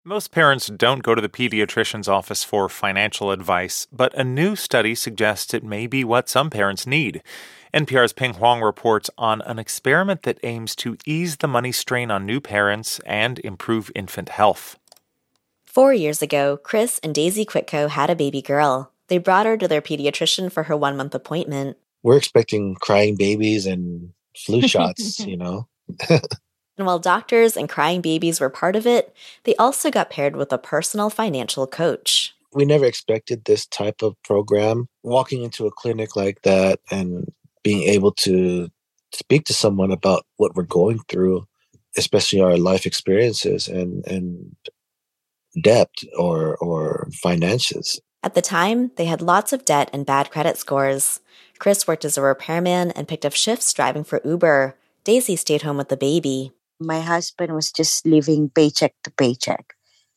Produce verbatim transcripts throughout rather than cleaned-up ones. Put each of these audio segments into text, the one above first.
Most parents don't go to the pediatrician's office for financial advice, but a new study suggests it may be what some parents need. N P R's Ping Huang reports on an experiment that aims to ease the money strain on new parents and improve infant health. Four years ago, Chris and Daisy Quitko had a baby girl. They brought her to their pediatrician for her one-month appointment. We're expecting crying babies and flu shots, you know. And while doctors and crying babies were part of it, they also got paired with a personal financial coach. We never expected this type of program. Walking into a clinic like that and being able to speak to someone about what we're going through, especially our life experiences and, and debt or, or finances. At the time, they had lots of debt and bad credit scores. Chris worked as a repairman and picked up shifts driving for Uber. Daisy stayed home with the baby. My husband was just living paycheck to paycheck.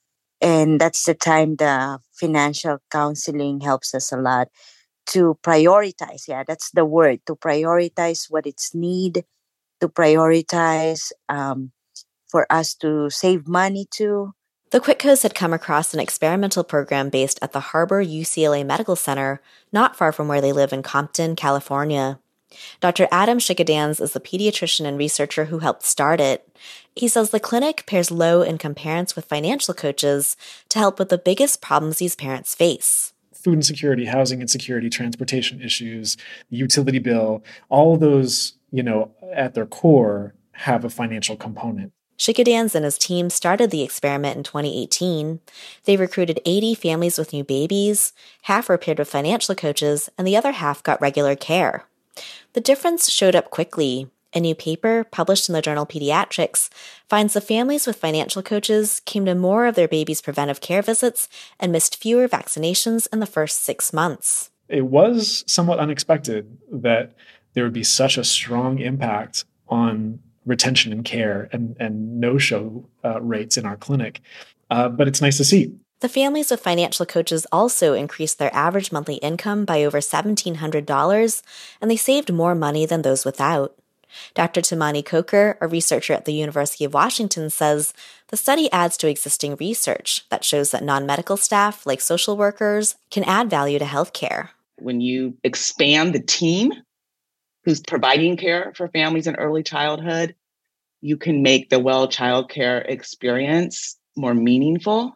And that's the time the financial counseling helps us a lot to prioritize. Yeah, that's the word, to prioritize what it's need, to prioritize um, for us to save money too. The Quitkos had come across an experimental program based at the Harbor U C L A Medical Center, not far from where they live in Compton, California. Doctor Adam Shikadans is the pediatrician and researcher who helped start it. He says the clinic pairs low-income parents with financial coaches to help with the biggest problems these parents face. Food insecurity, housing insecurity, transportation issues, utility bill, all of those, you know, at their core have a financial component. Shikadans and his team started the experiment in twenty eighteen. They recruited eighty families with new babies, half were paired with financial coaches, and the other half got regular care. The difference showed up quickly. A new paper, published in the journal Pediatrics, finds the families with financial coaches came to more of their babies' preventive care visits and missed fewer vaccinations in the first six months. It was somewhat unexpected that there would be such a strong impact on retention and care and, and no-show uh, rates in our clinic. Uh, but it's nice to see. The families with financial coaches also increased their average monthly income by over seventeen hundred dollars, and they saved more money than those without. Doctor Tamani Coker, a researcher at the University of Washington, says the study adds to existing research that shows that non-medical staff, like social workers, can add value to healthcare. When you expand the team who's providing care for families in early childhood, you can make the well child care experience more meaningful.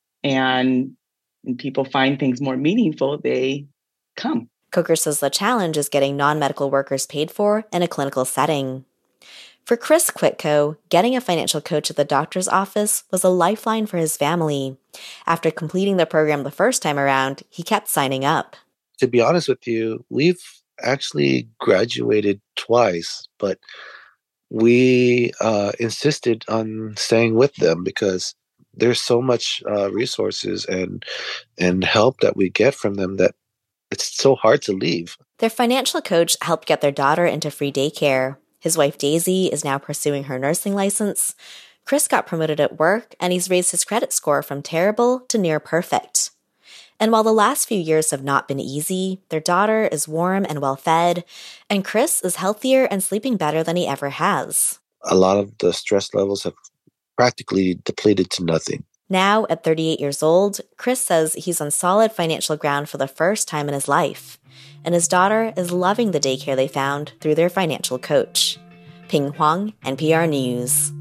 And when people find things more meaningful, they come. Coker says the challenge is getting non-medical workers paid for in a clinical setting. For Chris Quitko, getting a financial coach at the doctor's office was a lifeline for his family. After completing the program the first time around, he kept signing up. To be honest with you, we've actually graduated twice, but we uh, insisted on staying with them because there's so much uh, resources and and help that we get from them that it's so hard to leave. Their financial coach helped get their daughter into free daycare. His wife Daisy is now pursuing her nursing license. Chris got promoted at work, and he's raised his credit score from terrible to near perfect. And while the last few years have not been easy, their daughter is warm and well-fed, and Chris is healthier and sleeping better than he ever has. A lot of the stress levels have practically depleted to nothing. Now, at thirty-eight years old, Chris says he's on solid financial ground for the first time in his life, and his daughter is loving the daycare they found through their financial coach. Ping Huang, N P R News.